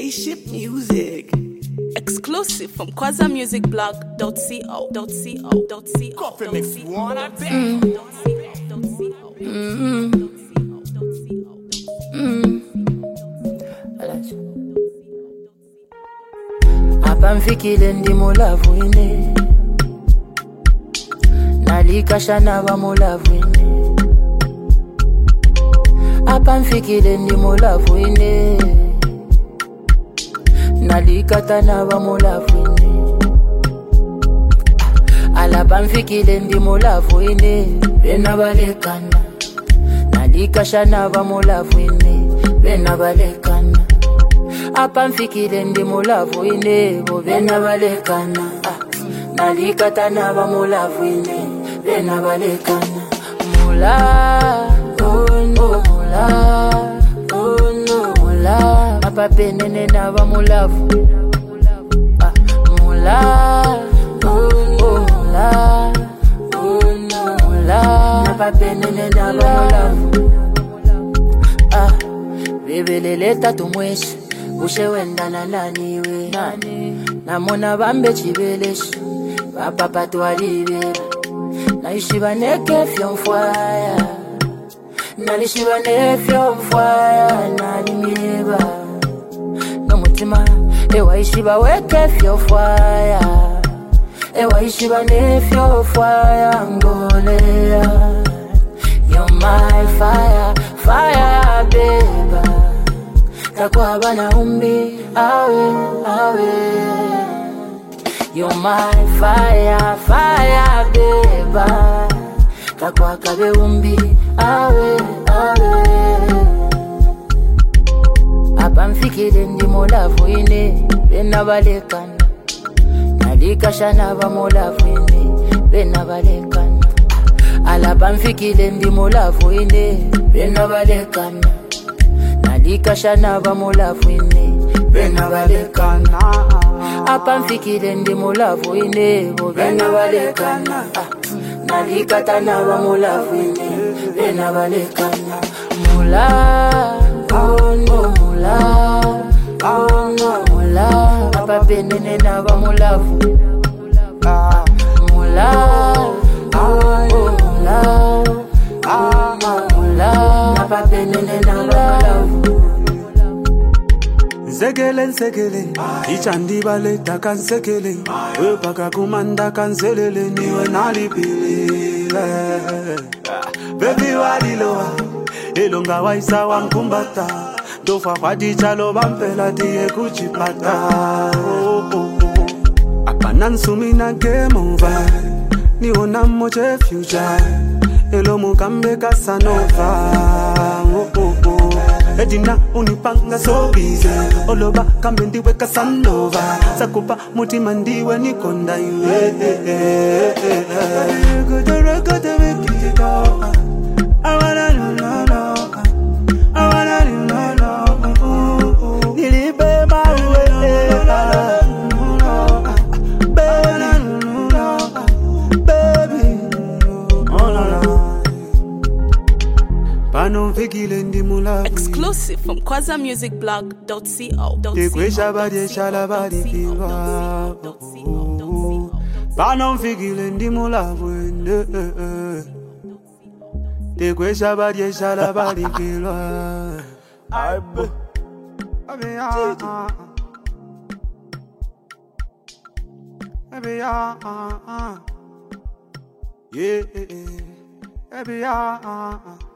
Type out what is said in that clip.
Spaceship Music. Exclusive from quasamusicblog.co.co.co. Coffee mix one, I bet. Hapa mfikile ndimo lavu ine, nalikasha naba mulavu ine. Hapa mfikile ndimo lavu ine, nalikata naba mulavu ine. Alaba mfikile ndimo lavu ine, bena balekana. Nalikasha naba mulavu ine, bena balekana. Hapa mfikile ndimo lavu ine, bo bena balekana. Nalikata naba mulavu ine, bena balekana. Mula, oh no, mula, oh no, mula. Hapa penene naba mulavu. Mula, oh no, mula, oh no, mula. Hapa penene naba mulavu. Bebelele tatu mweshe, ushe wenda na nani we namona bambe chibeleshi bapapa twalibera naishi baneke fyomfwaya nalishi banefyo mfwaya nalimeba nomutima ewaishi baweke fyofwaya ewaishi banefyo fwaya ngolea. You're my fire, fire baby. Takwa bana umbi, awe, awe. You're my fire, fire, baby. Takwa kabe umbi, awe, awe. Hapa mfikile ndimo lavu ine, bena balekana. Nalikasha naba mulavu ine, bena balekana. Alaba mfikile ndimo lavu ine, bena balekana. Nalikasha naba mulavu ine, bena balekana. Hapa mfikile ndimo lavu ine, bo bena balekana. Nalikata naba mulavu ine, bena balekana. Mula, oh no, mula, oh no, mula. Hapa penene naba mulavu. Mula, oh no, mula, oh no, mula. Hapa penene naba mulavu. Nsekele nsekele, ichandi baleta kansekele. Wepaka kumanda kanselele, niwe nalipilile. Baby waliloa, elonga waisa wamkumbata. Tofa kwa dichalo bampela diye kuchipata. Apana nsumina game over, niona moche future. Elo mukambe kasanova. Edina unipanga so busy, oloba kambe ndiwe kasanova. Sakupa mutima ndiwe nikonda iwe. I wanna know, I wanna know. Nilipe mawe, baby, oh la la. Pano mfikile ndimo lavu. Exclusive from quasamusicblog.co.co. Tekwesha badi shalabadi kilwa. Pano mfikile ndimo lavu ende. Tekwesha badi shalabadi kilwa. Aibo. Yeah.